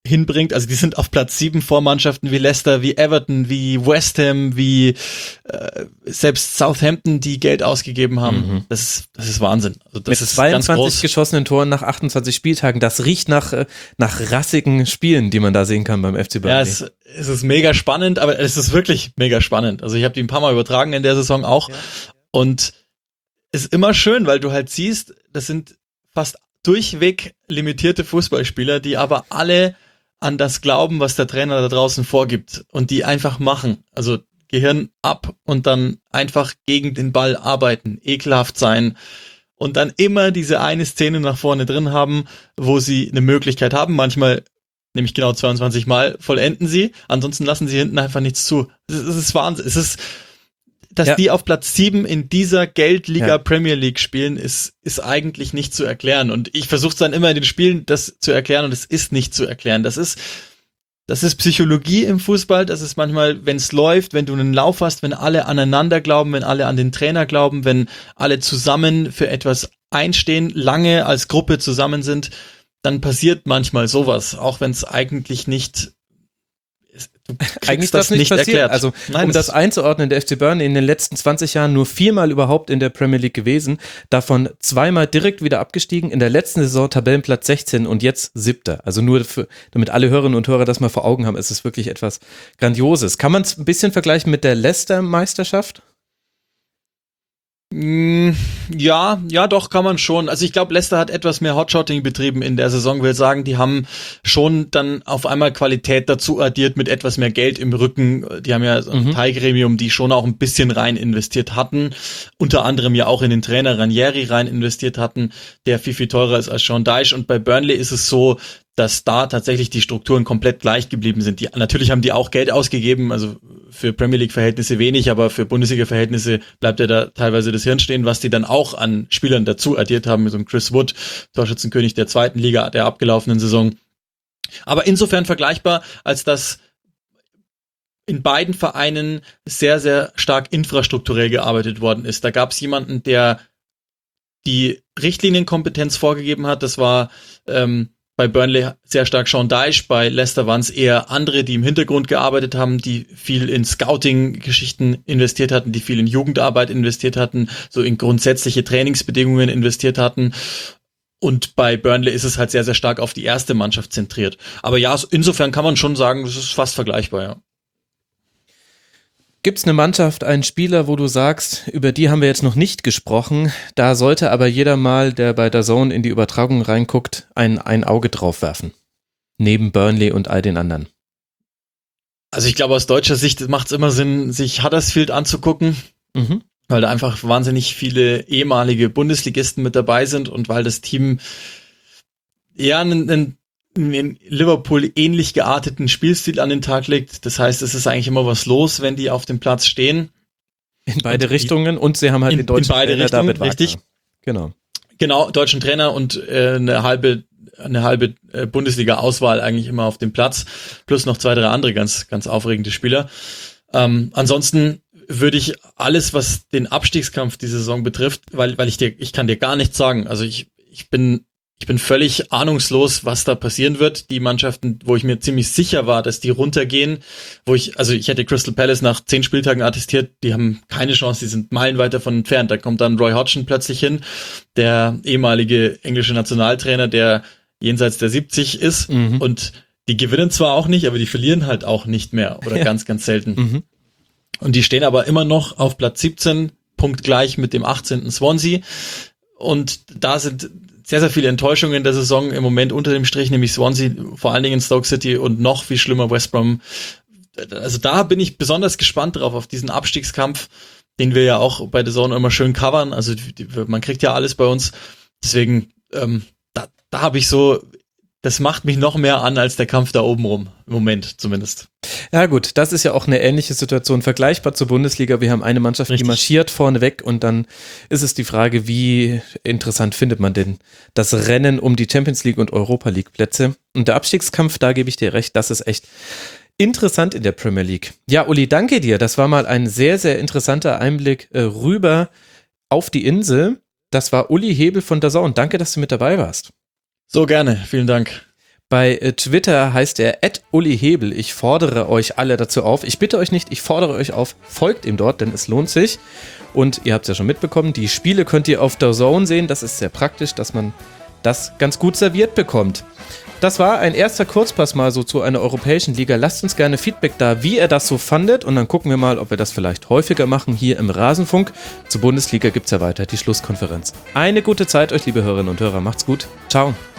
hinbringt. Also die sind auf Platz sieben vor Mannschaften wie Leicester, wie Everton, wie West Ham, wie äh, selbst Southampton, die Geld ausgegeben haben. Mhm. Das ist, das ist Wahnsinn. Also das Mit ist zweiundzwanzig ganz groß. geschossenen Toren nach achtundzwanzig Spieltagen. Das riecht nach, nach rassigen Spielen, die man da sehen kann beim F C Burnley. Ja, es, es ist mega spannend, aber es ist wirklich mega spannend. Also ich habe die ein paar Mal übertragen in der Saison auch. Ja. Und es ist immer schön, weil du halt siehst, das sind fast durchweg limitierte Fußballspieler, die aber alle an das glauben, was der Trainer da draußen vorgibt und die einfach machen. Also Gehirn ab und dann einfach gegen den Ball arbeiten, ekelhaft sein und dann immer diese eine Szene nach vorne drin haben, wo sie eine Möglichkeit haben. Manchmal, nämlich genau zweiundzwanzig Mal, vollenden sie. Ansonsten lassen sie hinten einfach nichts zu. Es ist, es ist Wahnsinn. Es ist Dass ja. die auf Platz sieben in dieser Geldliga ja. Premier League spielen, ist ist eigentlich nicht zu erklären. Und ich versuche dann immer in den Spielen das zu erklären und es ist nicht zu erklären. Das ist das ist Psychologie im Fußball. Das ist manchmal, wenn es läuft, wenn du einen Lauf hast, wenn alle aneinander glauben, wenn alle an den Trainer glauben, wenn alle zusammen für etwas einstehen, lange als Gruppe zusammen sind, dann passiert manchmal sowas, auch wenn es eigentlich nicht Eigentlich das, das nicht passiert. Erklärt. Also Nein, um das, das einzuordnen, der F C Burnley in den letzten zwanzig Jahren nur viermal überhaupt in der Premier League gewesen, davon zweimal direkt wieder abgestiegen, in der letzten Saison Tabellenplatz sechzehn und jetzt siebter. Also nur für, damit alle Hörerinnen und Hörer das mal vor Augen haben, ist es wirklich etwas Grandioses. Kann man es ein bisschen vergleichen mit der Leicester-Meisterschaft? Ja, ja, doch, kann man schon. Also ich glaube, Leicester hat etwas mehr Hotshotting betrieben in der Saison. Ich will sagen, die haben schon dann auf einmal Qualität dazu addiert mit etwas mehr Geld im Rücken. Die haben ja so ein mhm. Teilgremium, die schon auch ein bisschen rein investiert hatten. Unter anderem ja auch in den Trainer Ranieri rein investiert hatten, der viel, viel teurer ist als Sean Dyche. Und bei Burnley ist es so, dass da tatsächlich die Strukturen komplett gleich geblieben sind. Die, natürlich haben die auch Geld ausgegeben, also für Premier League-Verhältnisse wenig, aber für Bundesliga-Verhältnisse bleibt ja da teilweise das Hirn stehen, was die dann auch an Spielern dazu addiert haben, mit so einem Chris Wood, Torschützenkönig der zweiten Liga der abgelaufenen Saison. Aber insofern vergleichbar, als dass in beiden Vereinen sehr, sehr stark infrastrukturell gearbeitet worden ist. Da gab es jemanden, der die Richtlinienkompetenz vorgegeben hat, das war ähm, bei Burnley sehr stark Sean Dyche, bei Leicester waren es eher andere, die im Hintergrund gearbeitet haben, die viel in Scouting-Geschichten investiert hatten, die viel in Jugendarbeit investiert hatten, so in grundsätzliche Trainingsbedingungen investiert hatten. Und bei Burnley ist es halt sehr, sehr stark auf die erste Mannschaft zentriert. Aber ja, insofern kann man schon sagen, das ist fast vergleichbar, ja. Gibt es eine Mannschaft, einen Spieler, wo du sagst, über die haben wir jetzt noch nicht gesprochen, da sollte aber jeder mal, der bei D A Z N in die Übertragung reinguckt, ein, ein Auge drauf werfen? Neben Burnley und all den anderen. Also ich glaube, aus deutscher Sicht macht es immer Sinn, sich Huddersfield anzugucken, mhm. weil da einfach wahnsinnig viele ehemalige Bundesligisten mit dabei sind und weil das Team eher einen, einen in Liverpool ähnlich gearteten Spielstil an den Tag legt. Das heißt, es ist eigentlich immer was los, wenn die auf dem Platz stehen. In beide und Richtungen und sie haben halt in, den deutschen in beide Trainer Richtungen, David Wagner. Richtig. Genau. Genau, deutschen Trainer und äh, eine halbe eine halbe äh, Bundesliga-Auswahl eigentlich immer auf dem Platz. Plus noch zwei, drei andere ganz ganz aufregende Spieler. Ähm, ansonsten würde ich alles, was den Abstiegskampf diese Saison betrifft, weil weil ich dir ich kann dir gar nichts sagen. Also ich ich bin Ich bin völlig ahnungslos, was da passieren wird. Die Mannschaften, wo ich mir ziemlich sicher war, dass die runtergehen, wo ich, also ich hätte Crystal Palace nach zehn Spieltagen attestiert, die haben keine Chance, die sind meilenweit davon entfernt. Da kommt dann Roy Hodgson plötzlich hin, der ehemalige englische Nationaltrainer, der jenseits der siebzig ist mhm. und die gewinnen zwar auch nicht, aber die verlieren halt auch nicht mehr oder ja. ganz, ganz selten. Mhm. Und die stehen aber immer noch auf Platz siebzehn, punktgleich mit dem achtzehnten Swansea. Und da sind sehr, sehr viele Enttäuschungen der Saison im Moment unter dem Strich, nämlich Swansea, vor allen Dingen Stoke City und noch viel schlimmer West Brom. Also da bin ich besonders gespannt drauf, auf diesen Abstiegskampf, den wir ja auch bei The Zone immer schön covern. Also die, man kriegt ja alles bei uns. Deswegen, ähm, da, da habe ich so, das macht mich noch mehr an als der Kampf da oben rum, im Moment zumindest. Ja gut, das ist ja auch eine ähnliche Situation, vergleichbar zur Bundesliga. Wir haben eine Mannschaft, Richtig. die marschiert vorne weg und dann ist es die Frage, wie interessant findet man denn das Rennen um die Champions League und Europa League Plätze. Und der Abstiegskampf, da gebe ich dir recht, das ist echt interessant in der Premier League. Ja, Uli, danke dir. Das war mal ein sehr, sehr interessanter Einblick äh, rüber auf die Insel. Das war Uli Hebel von D A Z N. Danke, dass du mit dabei warst. So gerne, vielen Dank. Bei äh, Twitter heißt er at Uli Hebel. Ich fordere euch alle dazu auf. Ich bitte euch nicht, ich fordere euch auf, folgt ihm dort, denn es lohnt sich. Und ihr habt es ja schon mitbekommen, die Spiele könnt ihr auf D A Z N sehen. Das ist sehr praktisch, dass man das ganz gut serviert bekommt. Das war ein erster Kurzpass mal so zu einer europäischen Liga. Lasst uns gerne Feedback da, wie ihr das so fandet. Und dann gucken wir mal, ob wir das vielleicht häufiger machen hier im Rasenfunk. Zur Bundesliga gibt es ja weiter die Schlusskonferenz. Eine gute Zeit euch, liebe Hörerinnen und Hörer. Macht's gut. Ciao.